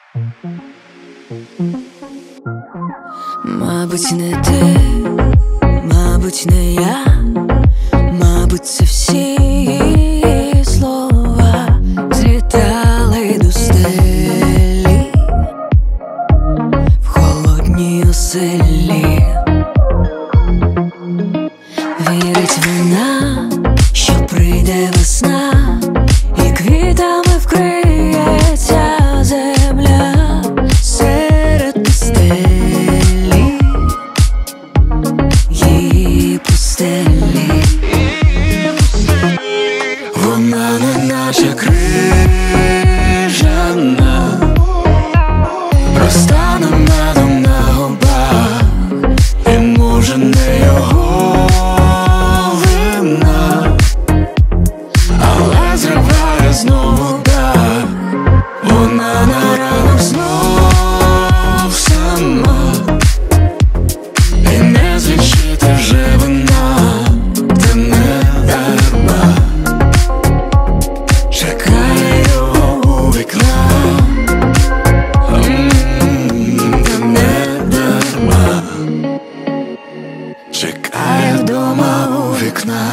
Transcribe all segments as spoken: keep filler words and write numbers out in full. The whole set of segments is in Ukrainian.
Мабуть, не ти, мабуть, не я, мабуть, це всі її слова злітали до стелі в холодній оселі. Вірить вона, що прийде весна, і квітами вкриється земля серед пустелі, її пустелі. Вона неначе крижана, розтане медом на губах, і може не його вина, але зриває знову дах. Вона на ранок знов сама, і не злічити вже вина, та не дарма чекає його у вікна, та не дарма чекає вдома у вікна.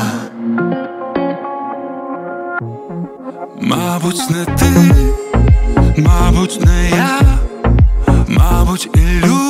Мабуть, не ти, мабуть, не я, мабуть, ілюзія.